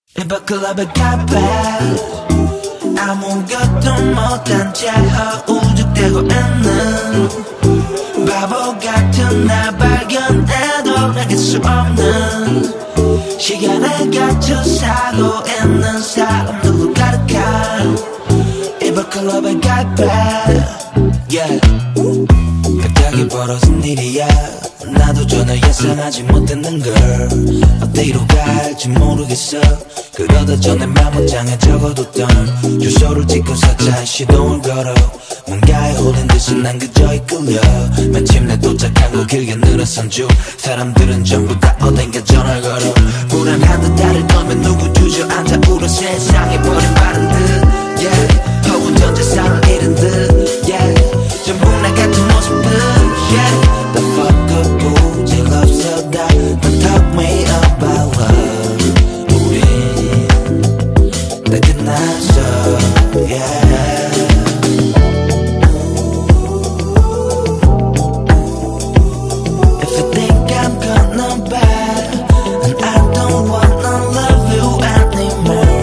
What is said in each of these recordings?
클럽에 가봐 아무것도 못한 채 허우적대고 있는 바보 같은 나 발견해도 내게 수 없는 시간에 갇혀 살고 있는 사람들로 가득한 클럽에 가봐 yeah. 갑자기 벌어진 일이야 나도 전혀 예상하지 못했는 걸 어디로 갈지 모르겠어 그러다 전에 메모장에 적어뒀던 주소를 찍고서 시동을 걸어 뭔가에 홀린 듯이 난 그저 이끌려 마침내 도착한 곳 길게 늘어선 줄 사람들은 전부 다 어딘가 전화를 걸어 불안한 듯 다를 떨면 누구 주저앉아 울어 세상에 버림받은 듯 yeah. 혹은 전 재산을 잃은 듯 yeah. 전부 나 같은 모습들 yeah. The fuck up 무질 없어 다 Don't talk me about love 우린 다 끝났어 yeah. If you think I'm gonna bad and I don't wanna love you anymore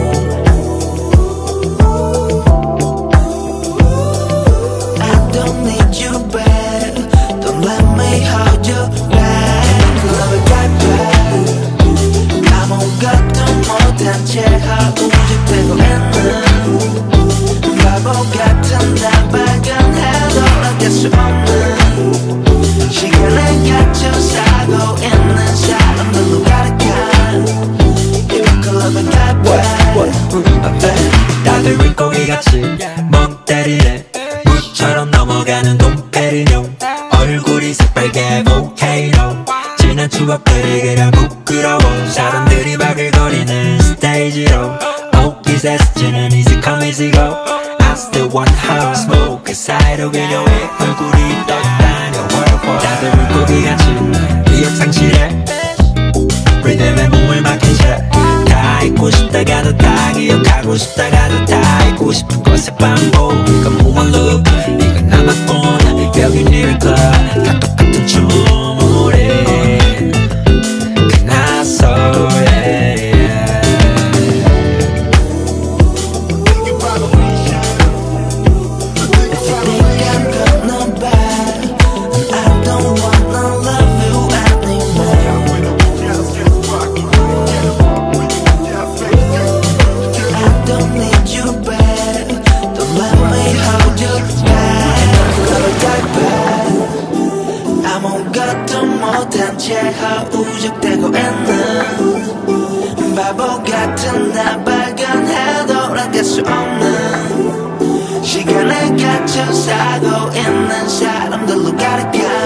I don't need you back Don't let me hold you back 클럽에 갈까 아무것도 못한 채 허우적대고 있는 바보 같은 나 발견해도 어쩔 수 없는 시간에 갇혀 살고 있는 사람들로 가득한 이 클럽에 갈까 다들 물고기같이 멍 때리네 물처럼 넘어가는 돔페리뇽 얼굴이 새빨개 볼케이노 지난 추억들이 그냥 부끄러워 사람들이 바글거리는 스테이지로 옷깃에 스치는 easy come easy go I still want her smoke 사이로 그녀의 얼굴이 떠다녀 world for 다들 물고기같이 기억 상실해 리듬에 몸을 맡긴 채다 잊고 싶다가도 다 기억하고 싶다가도 다 잊고 싶은 것의 반복 Come on look 이건 나만뿐 여긴 네 클럽 다 똑같은 춤을 해 끝났어 yeah. If you think I'm gonna bad and I don't wanna love you anymore I don't need you back Don't let me hold you back 클럽에 갈까 아무것도 못한 채 허우적대고 있는 바보 같은 나 발견해도 어쩔 수 없는 시간에 갇혀 살고 있는 사람들로 가득한